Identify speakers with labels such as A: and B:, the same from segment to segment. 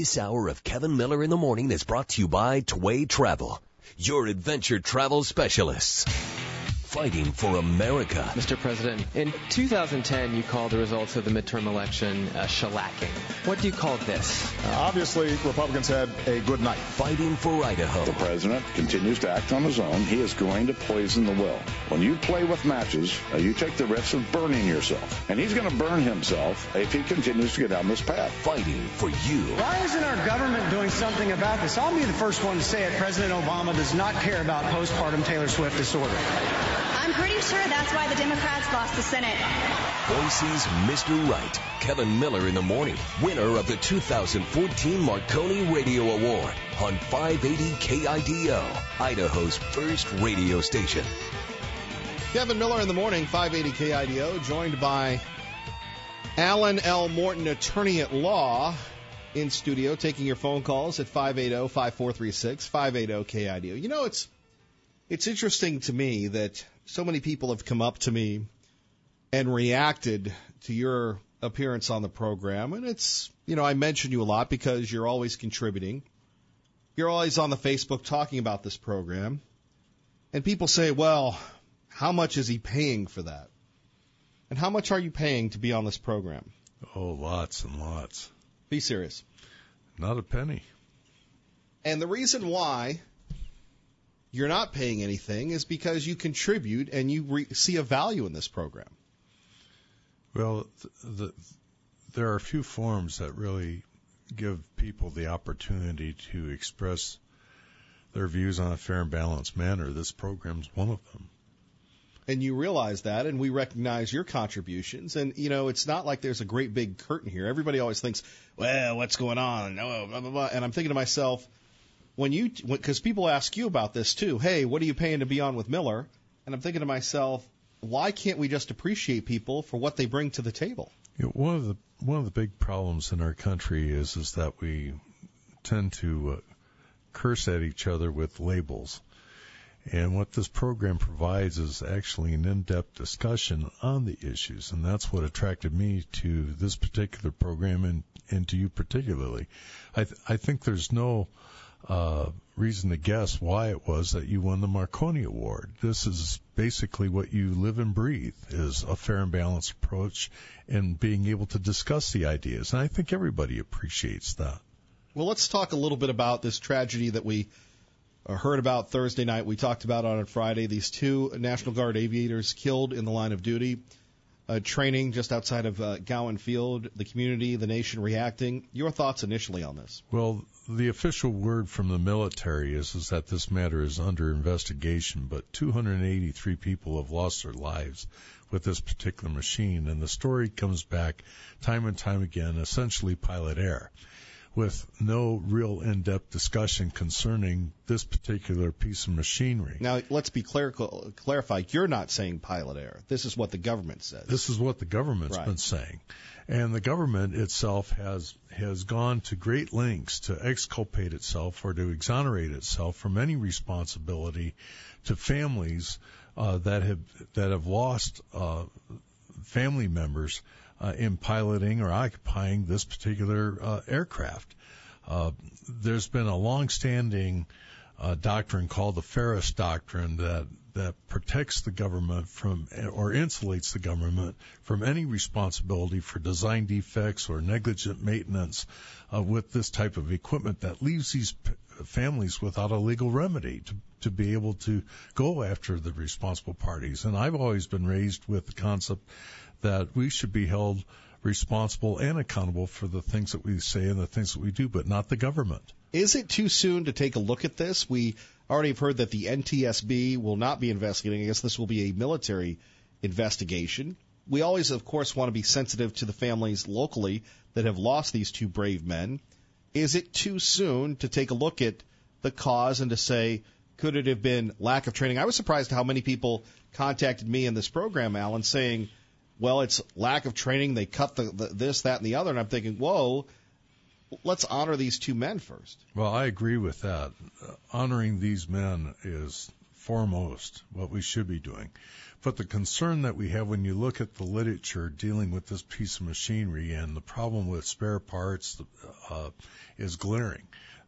A: This hour of Kevin Miller in the Morning is brought to you by Tway Travel, your adventure travel specialists. Fighting for America.
B: Mr. President, in 2010, you called the results of the midterm election shellacking. What do you call this?
C: Obviously, Republicans had a good night.
A: Fighting for Idaho.
D: The president continues to act on his own. He is going to poison the well. When you play with matches, you take the risk of burning yourself. And he's going to burn himself if he continues to get down this path.
A: Fighting for you.
E: Why isn't our government doing something about this? I'll be the first one to say it. President Obama does not care about postpartum Taylor Swift disorder.
F: I'm pretty sure that's why the Democrats lost the Senate.
A: Boise's Mr. Right, Kevin Miller in the Morning, winner of the 2014 Marconi Radio Award on 580 KIDO, Idaho's first radio station.
G: Kevin Miller in the Morning, 580 KIDO, joined by Alan L. Morton, attorney at law, in studio, taking your phone calls at 580-5436, 580 KIDO. You know, it's interesting to me that so many people have come up to me and reacted to your appearance on the program. And it's, you know, I mention you a lot because you're always contributing. You're always on the Facebook talking about this program. And people say, well, how much is he paying for that? And how much are you paying to be on this program?
H: Oh, lots and lots.
G: Be serious.
H: Not a penny.
G: And the reason why you're not paying anything is because you contribute and you see a value in this program.
H: Well, there are a few forums that really give people the opportunity to express their views on a fair and balanced manner. This program's one of them.
G: And you realize that, and we recognize your contributions. And, you know, it's not like there's a great big curtain here. Everybody always thinks, well, what's going on? Oh, blah, blah, blah. And I'm thinking to myself, because people ask you about this too, hey, what are you paying to be on with Miller? And I'm thinking to myself, why can't we just appreciate people for what they bring to the table?
H: You know, one of the big problems in our country is that we tend to curse at each other with labels. And what this program provides is actually an in-depth discussion on the issues, and that's what attracted me to this particular program and to you particularly. I think there's no reason to guess why it was that you won the Marconi Award. This is basically what you live and breathe, is a fair and balanced approach and being able to discuss the ideas. And I think everybody appreciates that.
G: Well, let's talk a little bit about this tragedy that we heard about Thursday night. We talked about on Friday, these two National Guard aviators killed in the line of duty, training just outside of Gowan Field, the community, the nation reacting. Your thoughts initially on this?
H: Well, the official word from the military is that this matter is under investigation, but 283 people have lost their lives with this particular machine, and the story comes back time and time again, essentially pilot error, with no real in-depth discussion concerning this particular piece of machinery.
G: Now, let's be clarified. You're not saying pilot error. This is what the government says.
H: This is what the government's been saying. And the government itself has gone to great lengths to exculpate itself or to exonerate itself from any responsibility to families that have lost family members in piloting or occupying this particular aircraft. There's been a long-standing doctrine called the Ferris Doctrine that protects the government from or insulates the government from any responsibility for design defects or negligent maintenance with this type of equipment that leaves these families without a legal remedy to be able to go after the responsible parties. And I've always been raised with the concept that we should be held responsible and accountable for the things that we say and the things that we do, but not the government.
G: Is it too soon to take a look at this? We already have heard that the NTSB will not be investigating. I guess this will be a military investigation. We always, of course, want to be sensitive to the families locally that have lost these two brave men. Is it too soon to take a look at the cause and to say, could it have been lack of training? I was surprised how many people contacted me in this program, Alan, saying, well, it's lack of training. They cut this, that, and the other. And I'm thinking, whoa, let's honor these two men first.
H: Well, I agree with that. Honoring these men is foremost what we should be doing. But the concern that we have when you look at the literature dealing with this piece of machinery and the problem with spare parts is glaring.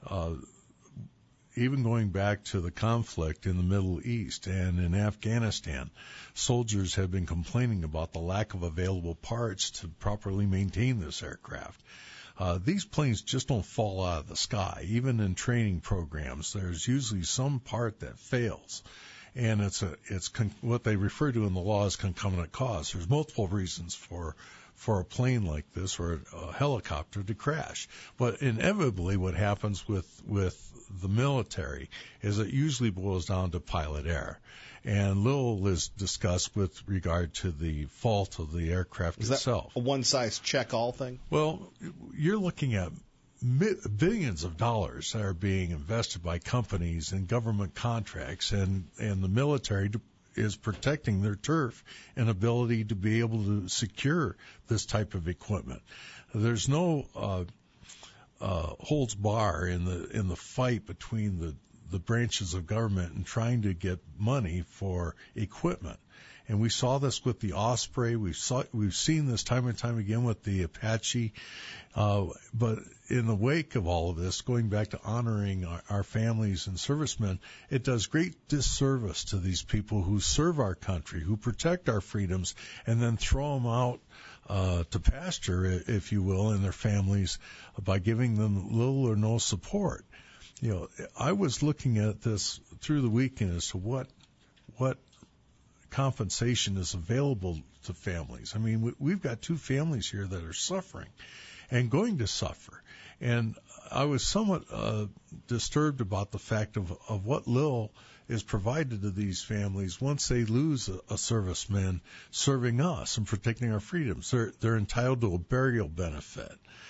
H: Even going back to the conflict in the Middle East and in Afghanistan, soldiers have been complaining about the lack of available parts to properly maintain this aircraft. These planes just don't fall out of the sky. Even in training programs, there's usually some part that fails. And it's what they refer to in the law as concomitant cause. There's multiple reasons for a plane like this or a helicopter to crash. But inevitably what happens with the military is it usually boils down to pilot error. And little is discussed with regard to the fault of the aircraft itself.
G: Is that a one-size-check-all thing?
H: Well, you're looking at billions of dollars that are being invested by companies in government contracts, and the military is protecting their turf and ability to be able to secure this type of equipment. There's no holds bar in the fight between the branches of government and trying to get money for equipment. And we saw this with the Osprey. We've seen this time and time again with the Apache. But in the wake of all of this, going back to honoring our families and servicemen, it does great disservice to these people who serve our country, who protect our freedoms, and then throw them out to pasture, if you will, and their families by giving them little or no support. You know, I was looking at this through the weekend as to what compensation is available to families. I mean, we've got two families here that are suffering and going to suffer. And I was somewhat disturbed about the fact of what little is provided to these families once they lose a serviceman serving us and protecting our freedoms. They're entitled to a burial benefit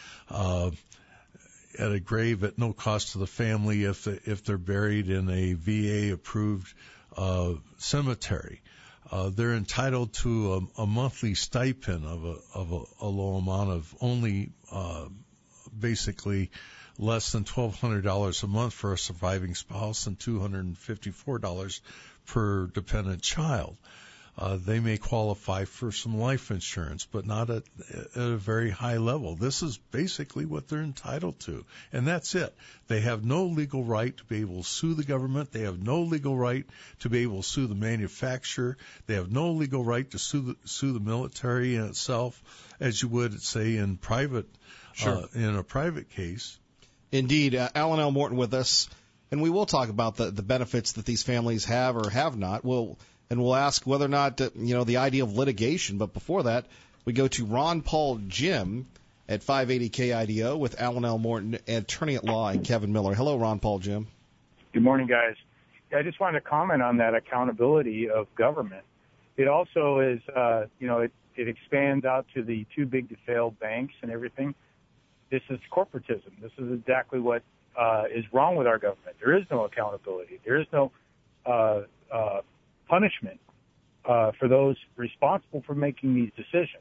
H: at a grave at no cost to the family if they're buried in a VA-approved cemetery. They're entitled to a monthly stipend of a low amount of only basically less than $1,200 a month for a surviving spouse and $254 per dependent child. They may qualify for some life insurance, but not at a very high level. This is basically what they're entitled to, and that's it. They have no legal right to be able to sue the government. They have no legal right to be able to sue the manufacturer. They have no legal right to sue the military in itself, as you would, say, in private, in a private case.
G: Indeed. Alan L. Morton with us, and we will talk about the benefits that these families have or have not. We'll ask whether or not, the idea of litigation. But before that, we go to Ron Paul Jim at 580 KIDO with Alan L. Morton, attorney at law, and Kevin Miller. Hello, Ron Paul Jim.
I: Good morning, guys. I just wanted to comment on that accountability of government. It also is, it expands out to the too big to fail banks and everything. This is corporatism. This is exactly what is wrong with our government. There is no accountability. There is no punishment for those responsible for making these decisions.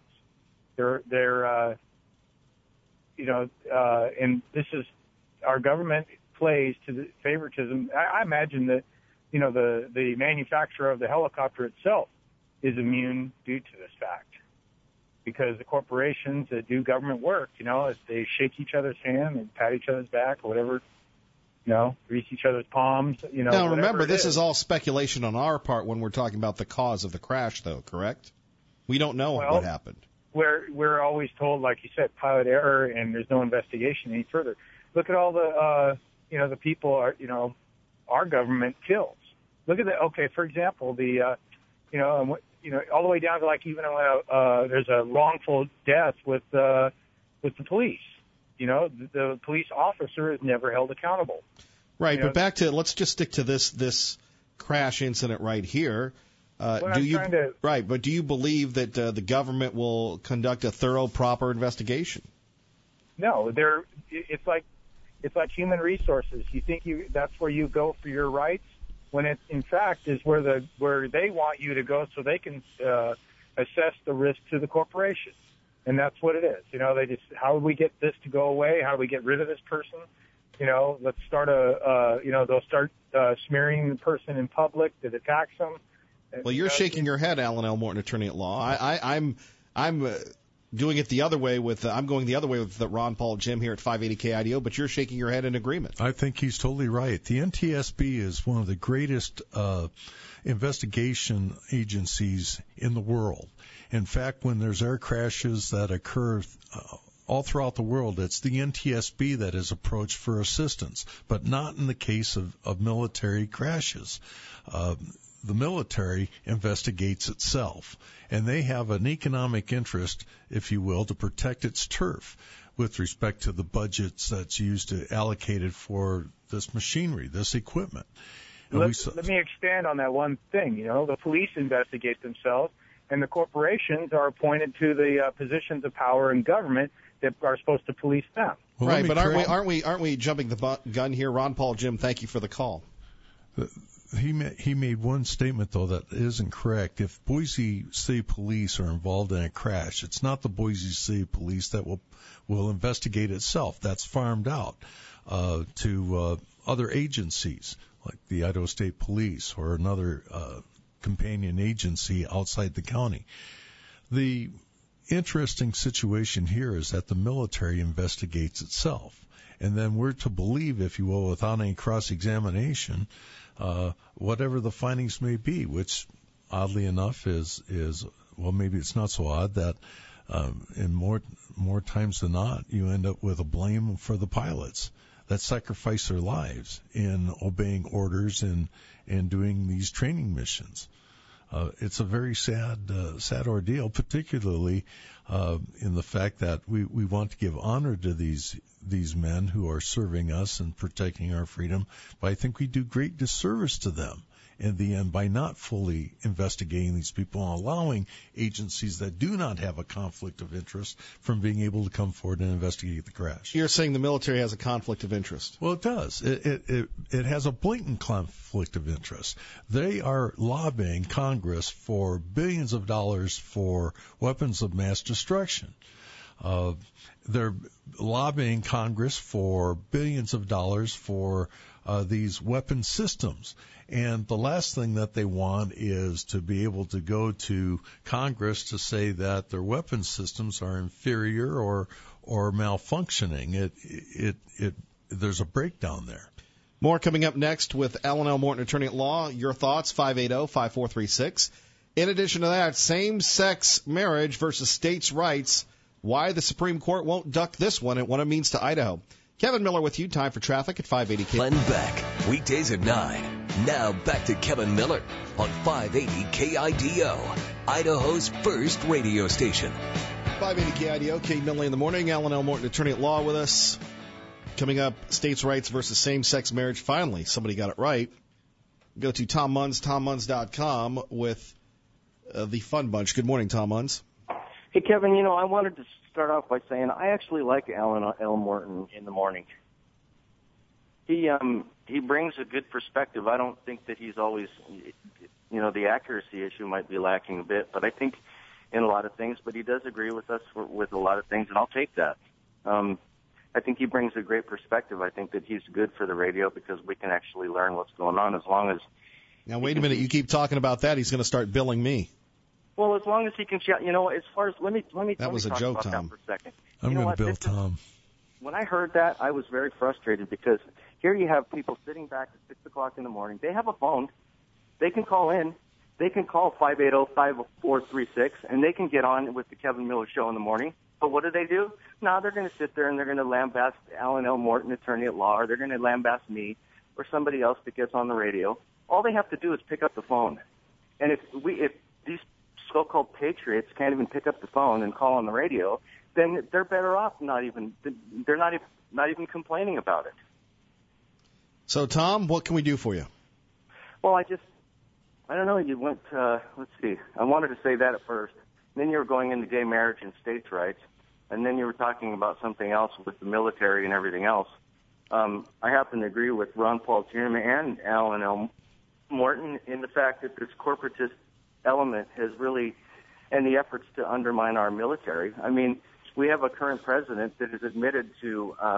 I: And this is our government plays to the favoritism. I imagine that, the manufacturer of the helicopter itself is immune due to this fact, because the corporations that do government work, as they shake each other's hand and pat each other's back or whatever, grease each other's palms,
G: Now, remember, this is all speculation on our part when we're talking about the cause of the crash, though, correct? We don't know what happened.
I: We're always told, like you said, pilot error, and there's no investigation any further. Look at all the, the people our government kills. Look at that. Okay, for example, the, all the way down to like even there's a wrongful death with the police. The police officer is never held accountable.
G: Right, but let's just stick to this crash incident right here. But do you believe that the government will conduct a thorough, proper investigation?
I: No, it's like human resources. You think that's where you go for your rights, when it in fact is where they want you to go so they can assess the risk to the corporation. And that's what it is. They just, how do we get this to go away? How do we get rid of this person? let's start they'll start smearing the person in public that attacks them.
G: Well, you're shaking your head, Alan L. Morton, attorney at law. I'm doing it the other way I'm going the other way with Ron Paul Jim here at 580 KIDO, but you're shaking your head in agreement.
H: I think he's totally right. The NTSB is one of the greatest investigation agencies in the world. In fact, when there's air crashes that occur all throughout the world, it's the NTSB that is approached for assistance, but not in the case of military crashes. The military investigates itself, and they have an economic interest, if you will, to protect its turf with respect to the budgets that's used to allocate it for this machinery, this equipment.
I: Let me expand on that one thing. The police investigate themselves, and the corporations are appointed to the positions of power in government that are supposed to police them.
G: Well, right, but aren't we jumping the gun here? Ron Paul Jim, thank you for the call.
H: He made one statement, though, that isn't correct. If Boise City Police are involved in a crash, it's not the Boise City Police that will investigate itself. That's farmed out to other agencies, like the Idaho State Police or another companion agency outside the county. The interesting situation here is that the military investigates itself. And then we're to believe, if you will, without any cross-examination, whatever the findings may be, which oddly enough is well, maybe it's not so odd that in more times than not, you end up with a blame for the pilots that sacrifice their lives in obeying orders and doing these training missions. It's a very sad ordeal, particularly in the fact that we want to give honor to these men who are serving us and protecting our freedom, but I think we do great disservice to them in the end by not fully investigating these people and allowing agencies that do not have a conflict of interest from being able to come forward and investigate the crash.
G: You're saying the military has a conflict of interest?
H: Well, it does. It has a blatant conflict of interest. They are lobbying Congress for billions of dollars for weapons of mass destruction. They're lobbying Congress for billions of dollars for these weapon systems. And the last thing that they want is to be able to go to Congress to say that their weapon systems are inferior or malfunctioning. There's a breakdown there.
G: More coming up next with Alan L. Morton, attorney at law. Your thoughts, 580-5436. In addition to that, same-sex marriage versus states' rights. Why the Supreme Court won't duck this one and what it means to Idaho. Kevin Miller with you. Time for traffic at 580
A: Glenn Beck, weekdays at 9. Now back to Kevin Miller on 580 KIDO, Idaho's first radio station.
G: 580 KIDO, Kate Millie in the morning. Alan L. Morton, attorney at law with us. Coming up, states' rights versus same-sex marriage. Finally, somebody got it right. Go to Tom Munz, TomMunz.com with the Fun Bunch. Good morning, Tom Munz.
J: Hey, Kevin, I wanted to start off by saying I actually like Alan L. Morton in the morning. He brings a good perspective. I don't think that he's always, the accuracy issue might be lacking a bit, but I think in a lot of things, but he does agree with us with a lot of things, and I'll take that. I think he brings a great perspective. I think that he's good for the radio because we can actually learn what's going on as long as...
G: Now, wait a minute. You keep talking about that. He's going to start billing me.
J: Well, as long as he can, as far as let me
G: that was a
J: talk
G: joke,
J: about
G: Tom.
J: that for a second.
H: I'm going to bill Tom.
J: When I heard that, I was very frustrated because here you have people sitting back at 6 o'clock in the morning. They have a phone. They can call in. They can call 580-5436, and they can get on with the Kevin Miller Show in the morning. But what do? Now they're going to sit there and they're going to lambast Alan L. Morton, attorney at law, or they're going to lambast me or somebody else that gets on the radio. All they have to do is pick up the phone. And if these so-called patriots can't even pick up the phone and call on the radio, then they're better off not even complaining about it.
G: So, Tom, what can we do for you?
J: Well, I don't know. You went, let's see. I wanted to say that at first. Then you were going into gay marriage and states' rights, and then you were talking about something else with the military and everything else. I happen to agree with Ron Paul Jim and Alan L. Morton in the fact that this corporatist element has really, and the efforts to undermine our military. I mean, we have a current president that has admitted to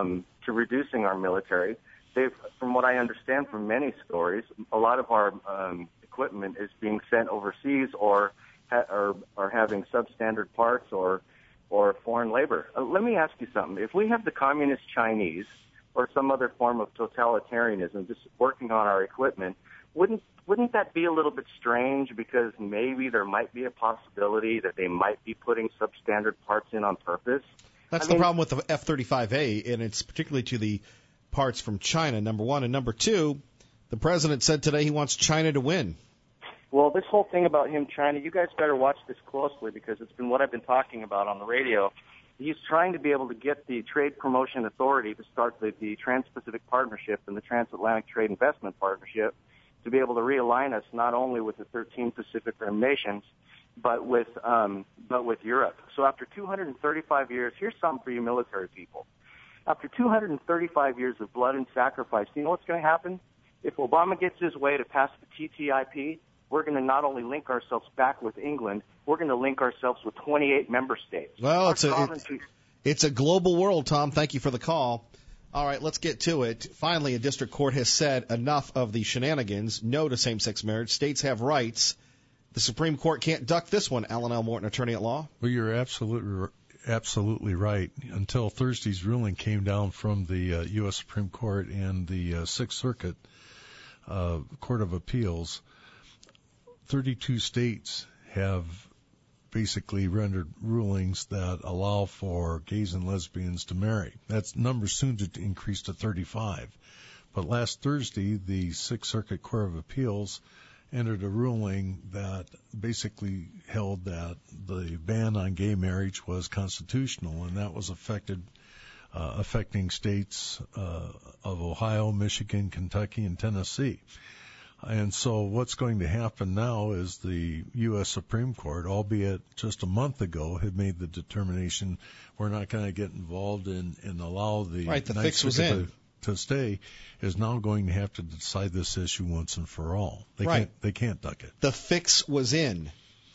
J: to reducing our military. From what I understand from many stories, a lot of our equipment is being sent overseas or having substandard parts or foreign labor. Let me ask you something. If we have the communist Chinese or some other form of totalitarianism just working on our equipment, wouldn't that be a little bit strange, because maybe there might be a possibility that they might be putting substandard parts in on purpose?
G: That's the problem with the F-35A, and it's particularly to the parts from China, number one. And number two, the president said today he wants China to win.
J: Well, this whole thing about him, China, you guys better watch this closely, because it's been what I've been talking about on the radio. He's trying to be able to get the Trade Promotion Authority to start the Trans-Pacific Partnership and the Transatlantic Trade Investment Partnership to be able to realign us not only with the 13 Pacific Rim nations, but with Europe. So after 235 years, here's something for you military people. After 235 years of blood and sacrifice, you know what's going to happen? If Obama gets his way to pass the TTIP, we're going to not only link ourselves back with England, we're going to link ourselves with 28 member states.
G: Well, it's a global world, Tom. Thank you for the call. All right, let's get to it. Finally, a district court has said enough of the shenanigans, no to same-sex marriage. States have rights. The Supreme Court can't duck this one. Alan L. Morton, attorney at law.
H: Well, you're absolutely right. Until Thursday's ruling came down from the U.S. Supreme Court and the Sixth Circuit Court of Appeals, 32 states have basically rendered rulings that allow for gays and lesbians to marry. That number soon to increase to 35. But last Thursday, the Sixth Circuit Court of Appeals entered a ruling that basically held that the ban on gay marriage was constitutional, and that was affecting states of Ohio, Michigan, Kentucky, and Tennessee. And so what's going to happen now is the U.S. Supreme Court, albeit just a month ago, had made the determination we're not going to get involved and allow the
G: fix was in
H: to stay, is now going to have to decide this issue once and for all. They can't duck it.
G: The fix was in.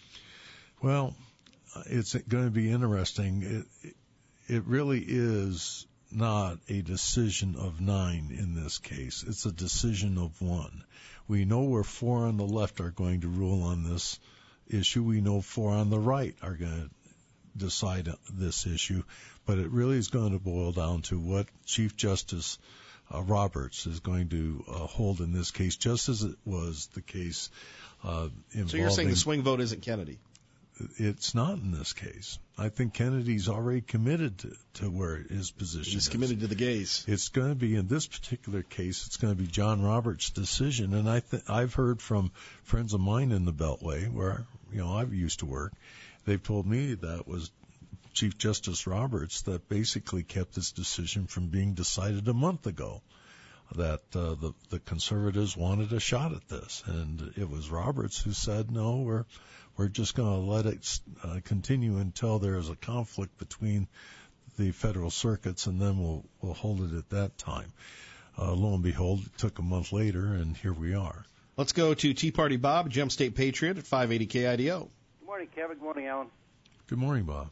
H: Well, it's going to be interesting. It really is not a decision of 9 in this case. It's a decision of 1. We know where 4 on the left are going to rule on this issue. We know 4 on the right are going to decide this issue. But it really is going to boil down to what Chief Justice Roberts is going to hold in this case, just as it was the case involving...
G: So you're saying the swing vote isn't Kennedy?
H: It's not in this case. I think Kennedy's already committed to where his position is.
G: He's committed to the gays.
H: It's going to be, in this particular case, it's going to be John Roberts' decision. And I've heard from friends of mine in the Beltway, where I've used to work, they've told me that was Chief Justice Roberts that basically kept this decision from being decided a month ago, that the conservatives wanted a shot at this. And it was Roberts who said, no, we're just going to let it continue until there is a conflict between the federal circuits, and then we'll hold it at that time. Lo and behold, it took a month later, and here we are.
G: Let's go to Tea Party Bob, Gem State Patriot at 580 KIDO.
K: Good morning, Kevin. Good morning, Alan.
H: Good morning, Bob.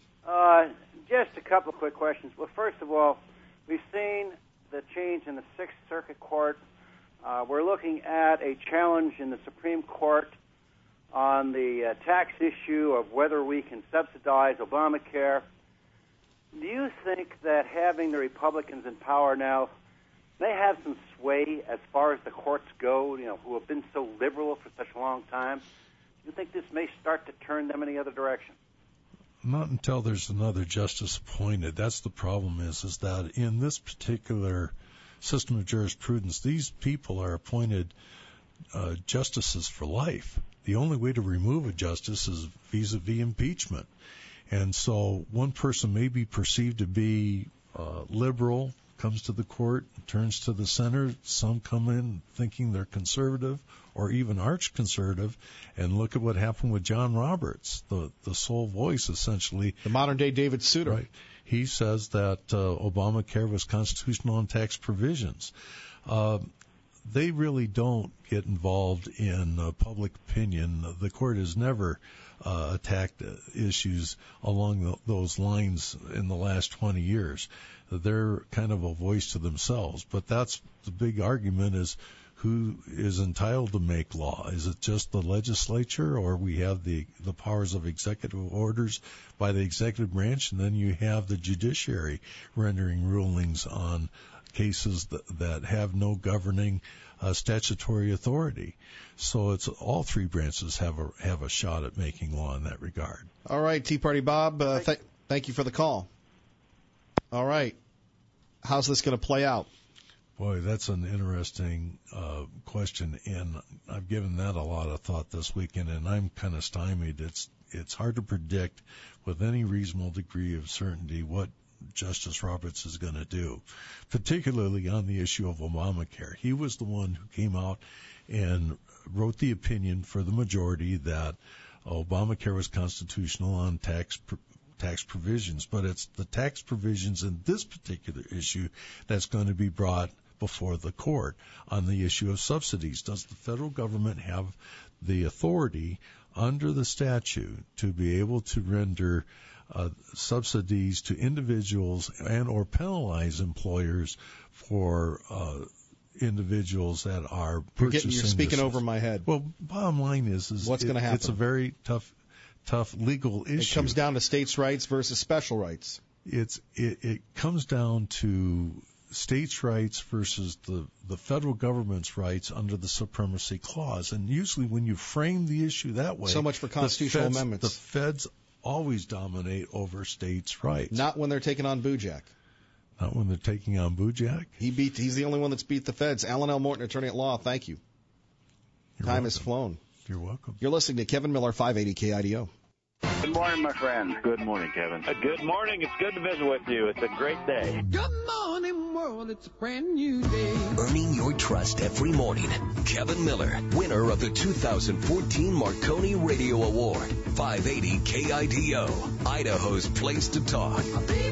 K: Just a couple of quick questions. Well, first of all, we've seen the change in the Sixth Circuit Court. We're looking at a challenge in the Supreme Court on the tax issue of whether we can subsidize Obamacare. Do you think that having the Republicans in power now may have some sway as far as the courts go, who have been so liberal for such a long time? Do you think this may start to turn them in the other direction?
H: Not until there's another justice appointed. That's the problem is that in this particular system of jurisprudence, these people are appointed justices for life. The only way to remove a justice is vis-a-vis impeachment. And so one person may be perceived to be liberal, comes to the court, turns to the center. Some come in thinking they're conservative or even arch-conservative. And look at what happened with John Roberts, the sole voice, essentially.
G: The modern-day David Souter.
H: Right. He says that Obamacare was constitutional on tax provisions. they really don't get involved in public opinion. The court has never attacked issues along those lines in the last 20 years. They're kind of a voice to themselves. But that's the big argument, is who is entitled to make law? Is it just the legislature, or we have the powers of executive orders by the executive branch, and then you have the judiciary rendering rulings on cases that have no governing statutory authority? So it's all three branches have a shot at making law in that regard.
G: All right, Tea Party Bob, thank you for the call. All right, how's this going to play out?
H: Boy, that's an interesting question, and I've given that a lot of thought this weekend, and I'm kind of stymied. It's hard to predict with any reasonable degree of certainty what Justice Roberts is going to do, particularly on the issue of Obamacare. He was the one who came out and wrote the opinion for the majority that Obamacare was constitutional on tax provisions, but it's the tax provisions in this particular issue that's going to be brought before the court on the issue of subsidies. Does the federal government have the authority under the statute to be able to render subsidies to individuals and or penalize employers for individuals that are purchasing?
G: You're speaking over my head.
H: Well, bottom line is
G: what's going to happen?
H: It's a very tough legal issue.
G: It comes down to states' rights versus special rights.
H: It comes down to states' rights versus the federal government's rights under the Supremacy Clause. And usually when you frame the issue that way,
G: so much for constitutional amendments.
H: The feds always dominate over states' rights.
G: Not when they're taking on Bujak.
H: Not when they're taking on Bujak?
G: He's the only one that's beat the feds. Alan L. Morton, attorney at law, thank you. Time has flown.
H: You're welcome.
G: You're listening to Kevin Miller, 580 KIDO.
L: Good morning, my friend.
M: Good morning, Kevin.
L: Good morning. It's good to visit with you. It's a great day.
N: Good morning, world. It's a brand new day.
A: Earning your trust every morning. Kevin Miller, winner of the 2014 Marconi Radio Award. 580 KIDO, Idaho's place to talk.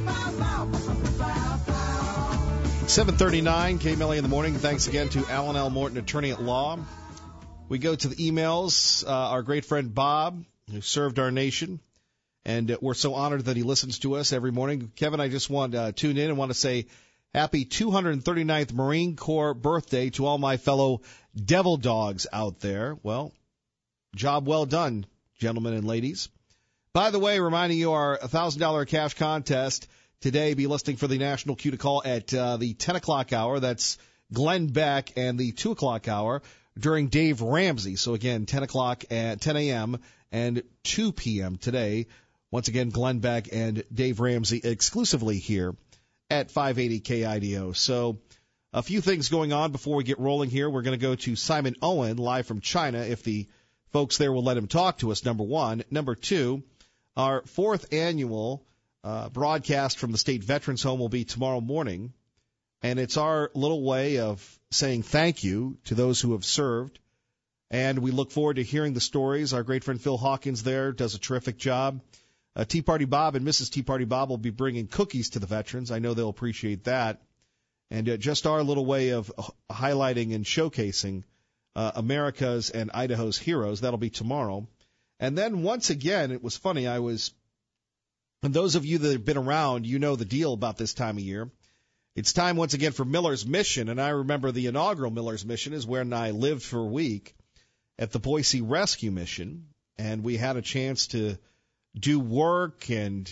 G: 7:39, KMLA in the morning. Thanks again to Alan L. Morton, attorney at law. We go to the emails. Our great friend Bob, who served our nation, and we're so honored that he listens to us every morning. Kevin, I just want to tune in and want to say happy 239th Marine Corps birthday to all my fellow devil dogs out there. Well, job well done, gentlemen and ladies. By the way, reminding you our $1,000 cash contest today. Be listening for the national cue to call at the 10 o'clock hour. That's Glenn Beck, and the 2 o'clock hour during Dave Ramsey. So, again, 10 o'clock at 10 a.m. and 2 p.m. today. Once again, Glenn Beck and Dave Ramsey exclusively here at 580 KIDO. So a few things going on before we get rolling here. We're going to go to Simon Owen live from China, if the folks there will let him talk to us, number one. Number two, our fourth annual broadcast from the State Veterans Home will be tomorrow morning. And it's our little way of saying thank you to those who have served. And we look forward to hearing the stories. Our great friend Phil Hawkins there does a terrific job. Tea Party Bob and Mrs. Tea Party Bob will be bringing cookies to the veterans. I know they'll appreciate that. And just our little way of highlighting and showcasing America's and Idaho's heroes. That'll be tomorrow. And then once again, it was funny. And those of you that have been around, you know the deal about this time of year. It's time once again for Miller's Mission. And I remember the inaugural Miller's Mission is when I lived for a week at the Boise Rescue Mission, and we had a chance to do work and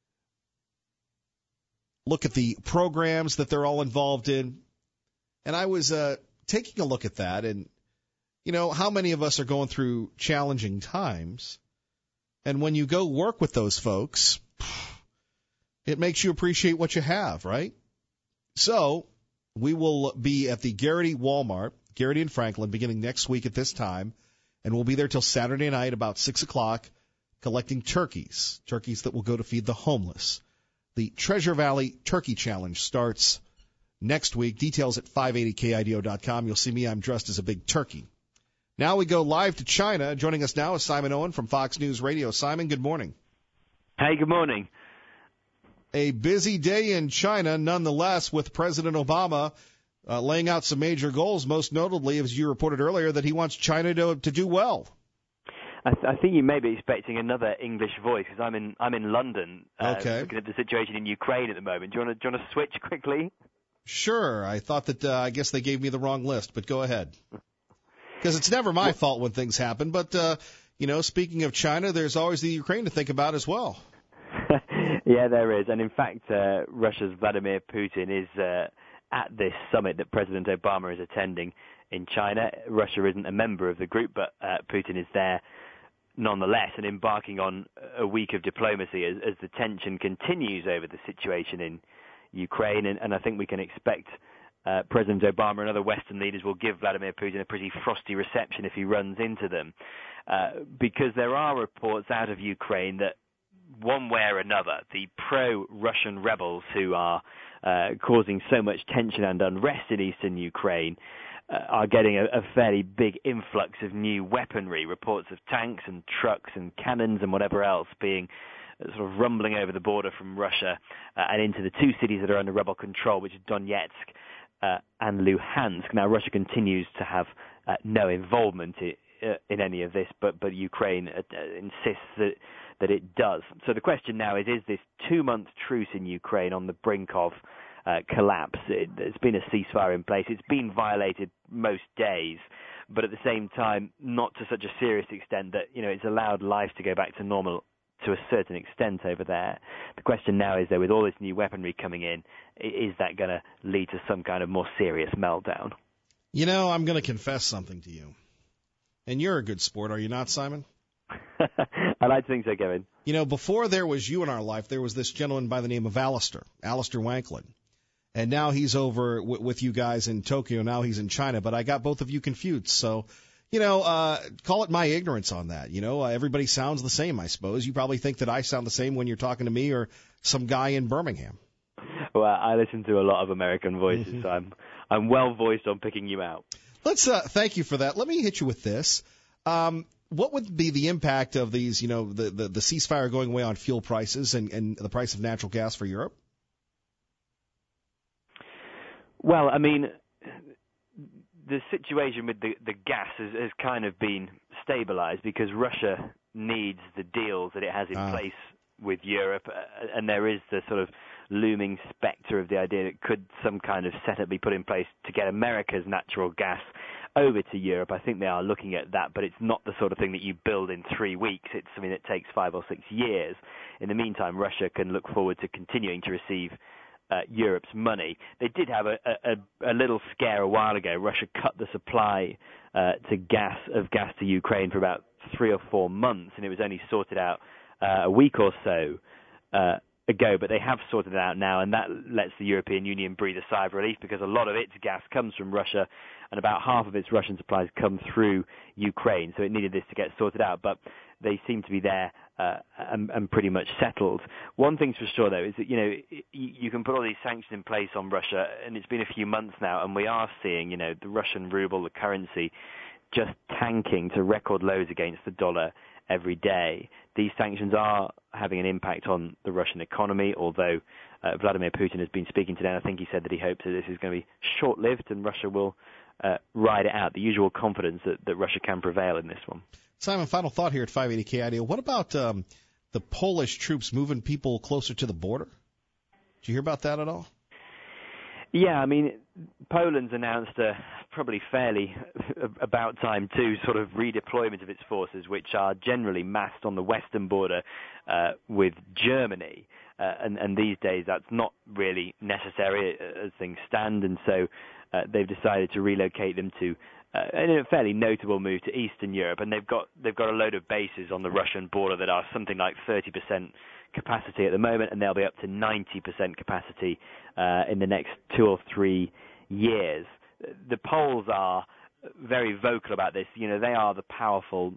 G: look at the programs that they're all involved in. And I was taking a look at that, and, you know, how many of us are going through challenging times? And when you go work with those folks, it makes you appreciate what you have, right? So we will be at the Garrity Walmart, Garrity and Franklin, beginning next week at this time, and we'll be there till Saturday night about 6 o'clock collecting turkeys that will go to feed the homeless. The Treasure Valley Turkey Challenge starts next week. Details at 580KIDO.com. You'll see me. I'm dressed as a big turkey. Now we go live to China. Joining us now is Simon Owen from Fox News Radio. Simon, good morning.
O: Hey, good morning.
G: A busy day in China, nonetheless, with President Obama laying out some major goals, most notably, as you reported earlier, that he wants China to do well.
O: I think you may be expecting another English voice, because I'm in London looking at the situation in Ukraine at the moment. Do you want to switch quickly?
G: Sure. I thought that I guess they gave me the wrong list, but go ahead. Because it's never my fault when things happen. But, speaking of China, there's always the Ukraine to think about as well.
O: Yeah, there is. And in fact, Russia's Vladimir Putin is at this summit that President Obama is attending in China. Russia isn't a member of the group, but Putin is there nonetheless, and embarking on a week of diplomacy as the tension continues over the situation in Ukraine. And I think we can expect President Obama and other Western leaders will give Vladimir Putin a pretty frosty reception if he runs into them, because there are reports out of Ukraine that one way or another, the pro-Russian rebels who are causing so much tension and unrest in eastern Ukraine are getting a fairly big influx of new weaponry, reports of tanks and trucks and cannons and whatever else being sort of rumbling over the border from Russia and into the two cities that are under rebel control, which is Donetsk and Luhansk. Now, Russia continues to have no involvement in any of this, but Ukraine insists that it does. So the question now is this 2-month truce in Ukraine on the brink of collapse? There's been a ceasefire in place. It's been violated most days, but at the same time, not to such a serious extent that it's allowed life to go back to normal to a certain extent over there. The question now is, though, with all this new weaponry coming in, is that going to lead to some kind of more serious meltdown?
G: I'm going to confess something to you. And you're a good sport, are you not, Simon?
O: I like to think so, Kevin.
G: Before there was you in our life, there was this gentleman by the name of Alistair Wanklin. And now he's over with you guys in Tokyo. Now he's in China. But I got both of you confused. So, call it my ignorance on that. Everybody sounds the same, I suppose. You probably think that I sound the same when you're talking to me or some guy in Birmingham.
O: Well, I listen to a lot of American voices, so I'm well voiced on picking you out.
G: Let's thank you for that. Let me hit you with this. What would be the impact of these, the ceasefire going away on fuel prices and the price of natural gas for Europe?
O: Well, I mean, the situation with the gas has kind of been stabilized because Russia needs the deals that it has in place with Europe, and there is the sort of looming specter of the idea that could some kind of setup be put in place to get America's natural gas over to Europe. I think they are looking at that, but it's not the sort of thing that you build in 3 weeks. It's something that takes 5 or 6 years. In the meantime, Russia can look forward to continuing to receive Europe's money. They did have a little scare a while ago. Russia cut the supply of gas to Ukraine for about 3 or 4 months, and it was only sorted out a week or so ago, but they have sorted it out now, and that lets the European Union breathe a sigh of relief because a lot of its gas comes from Russia, and about half of its Russian supplies come through Ukraine, so it needed this to get sorted out, but they seem to be there and pretty much settled. One thing's for sure, though, is that, you can put all these sanctions in place on Russia, and it's been a few months now, and we are seeing, the Russian ruble, the currency, just tanking to record lows against the dollar every day. These sanctions are having an impact on the Russian economy, although Vladimir Putin has been speaking today, and I think he said that he hopes that this is going to be short-lived and Russia will ride it out, the usual confidence that Russia can prevail in this one.
G: Simon, final thought here at 580 KIDO. What about the Polish troops moving people closer to the border? Did you hear about that at all?
O: Yeah, I mean, Poland's announced probably fairly about time too, sort of redeployment of its forces, which are generally massed on the western border with Germany. And these days that's not really necessary as things stand, and so they've decided to relocate them to a fairly notable move to Eastern Europe, and they've got a load of bases on the Russian border that are something like 30% capacity at the moment, and they'll be up to 90% capacity in the next 2 or 3 years. The Poles are very vocal about this. They are the powerful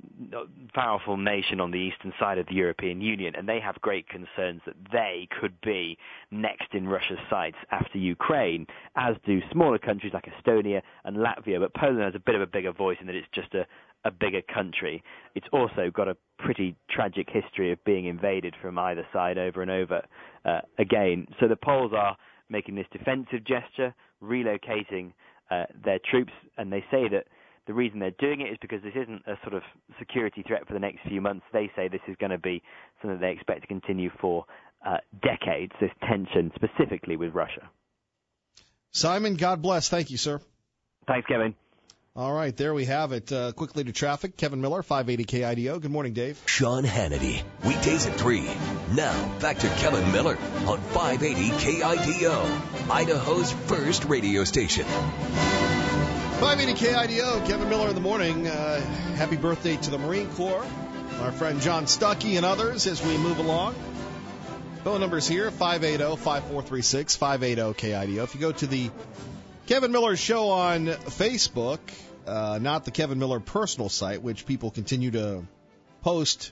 O: nation on the eastern side of the European Union, and they have great concerns that they could be next in Russia's sights after Ukraine, as do smaller countries like Estonia and Latvia. But Poland has a bit of a bigger voice in that it's just a bigger country. It's also got a pretty tragic history of being invaded from either side over and over again. So the Poles are making this defensive gesture, relocating their troops, and they say that the reason they're doing it is because this isn't a sort of security threat for the next few months. They say this is going to be something they expect to continue for decades, this tension specifically with Russia.
G: Simon, God bless. Thank you, sir.
O: Thanks, Kevin.
G: All right, there we have it. Quickly to traffic. Kevin Miller, 580 KIDO. Good morning, Dave.
A: Sean Hannity, weekdays at 3. Now, back to Kevin Miller on 580 KIDO, Idaho's first radio station.
G: 580 KIDO, Kevin Miller in the morning. Happy birthday to the Marine Corps, our friend John Stuckey and others as we move along. Phone numbers here, 580-5436, 580-KIDO. If you go to the Kevin Miller Show on Facebook, not the Kevin Miller personal site, which people continue to post,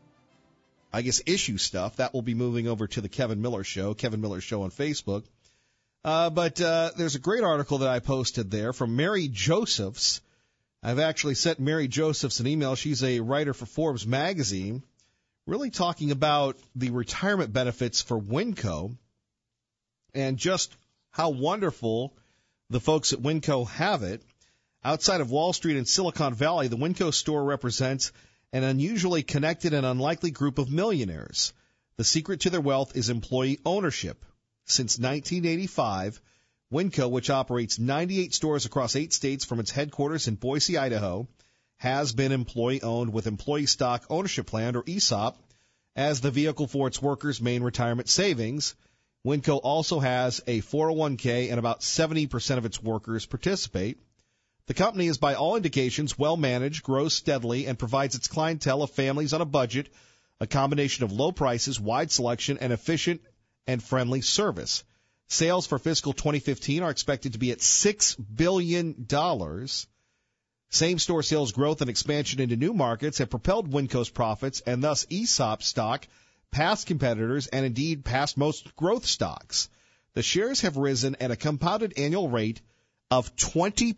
G: I guess, issue stuff, that will be moving over to the Kevin Miller Show on Facebook. But there's a great article that I posted there from Mary Josephs. I've actually sent Mary Josephs an email. She's a writer for Forbes magazine, really talking about the retirement benefits for Winco and just how wonderful the folks at Winco have it. Outside of Wall Street and Silicon Valley, the Winco store represents an unusually connected and unlikely group of millionaires. The secret to their wealth is employee ownership. Since 1985, Winco, which operates 98 stores across 8 states from its headquarters in Boise, Idaho, has been employee-owned with Employee Stock Ownership Plan, or ESOP, as the vehicle for its workers' main retirement savings. Winco also has a 401k, and about 70% of its workers participate. The company is, by all indications, well-managed, grows steadily, and provides its clientele of families on a budget a combination of low prices, wide selection, and efficient and friendly service. Sales for fiscal 2015 are expected to be at $6 billion. Same-store sales growth and expansion into new markets have propelled Winco's profits and thus ESOP stock past competitors and indeed past most growth stocks. The shares have risen at a compounded annual rate of 20%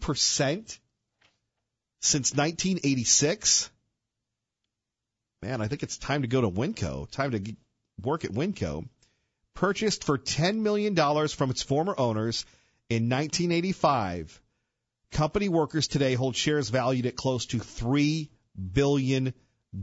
G: since 1986. Man, I think it's time to go to Winco, time to work at Winco. Purchased for $10 million from its former owners in 1985, company workers today hold shares valued at close to $3 billion.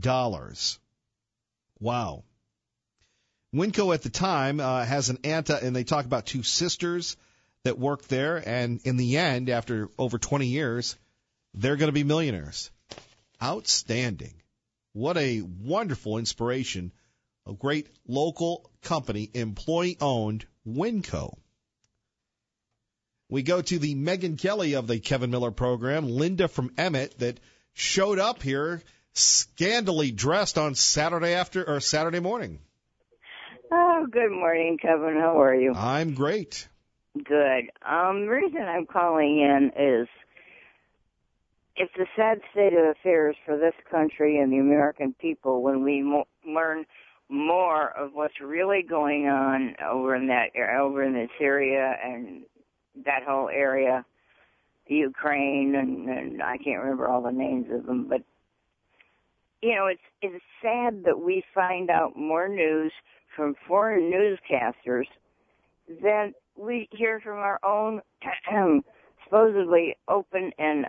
G: Wow. Winco at the time has an aunt, and they talk about 2 sisters that work there, and in the end, after over 20 years, they're going to be millionaires. Outstanding. What a wonderful inspiration. A great local company, employee-owned, Winco. We go to the Megan Kelly of the Kevin Miller program, Linda from Emmett, that showed up here scandally dressed on Saturday morning.
M: Oh, good morning, Kevin. How are you?
G: I'm great.
M: Good. The reason I'm calling in is it's a sad state of affairs for this country and the American people when we learn more of what's really going on over in this area and that whole area, Ukraine, and I can't remember all the names of them, but you know, it's sad that we find out more news from foreign newscasters than we hear from our own supposedly open and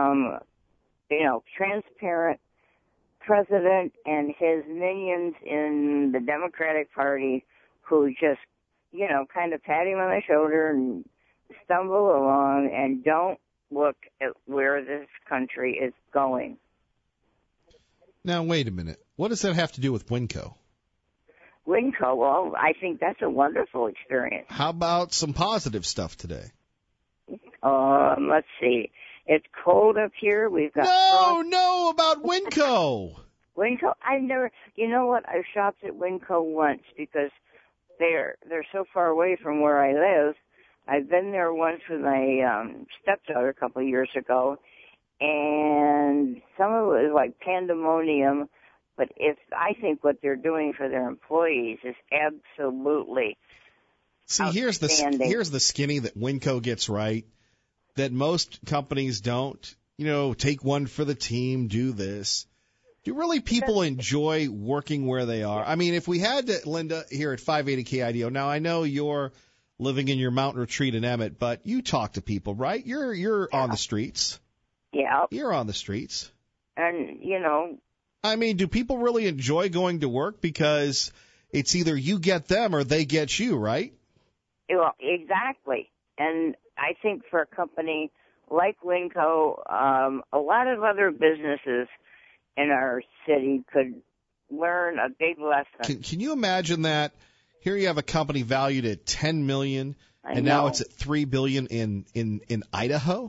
M: transparent president and his minions in the Democratic Party who just, kind of pat him on the shoulder and stumble along and don't look at where this country is going.
G: Now, wait a minute. What does that have to do with Winco?
M: Winco, well, I think that's a wonderful experience.
G: How about some positive stuff today?
M: Let's see. It's cold up here. We've got
G: No, about Winco.
M: Winco, you know what? I've shopped at Winco once because they're so far away from where I live. I've been there once with my stepdaughter a couple of years ago, and some of it was like pandemonium. But I think what they're doing for their employees is absolutely
G: here's the skinny that Winco gets right that most companies don't. Take one for the team, do this. Do really people enjoy working where they are? I mean, if we had to, Linda, here at 580 KIDO, now I know you're living in your mountain retreat in Emmett, but you talk to people, right? You're on the streets.
M: Yeah.
G: You're on the streets.
M: And,
G: I mean, do people really enjoy going to work? Because it's either you get them or they get you, right?
M: Well, exactly. And I think for a company like Winco, a lot of other businesses in our city could learn a big lesson.
G: Can you imagine that? Here you have a company valued at $10 million, and now it's at $3 billion in Idaho.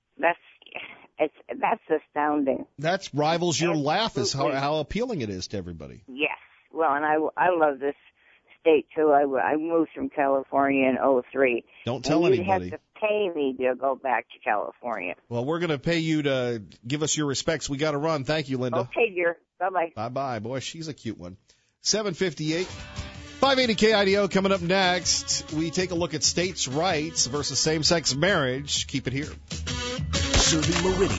M: That's astounding.
G: That rivals your laugh as how appealing it is to everybody.
M: Yes. Well, and I love this state too. I moved from California in 2003.
G: Don't tell anybody.
M: You have to pay me to go back to California.
G: Well, we're going to pay you to give us your respects. We got to run. Thank you, Linda.
M: Okay, dear. Bye-bye.
G: Bye-bye. Boy, she's a cute one. 7:58. 580 KIDO coming up next. We take a look at states' rights versus same-sex marriage. Keep it here.
A: Serving Meridian.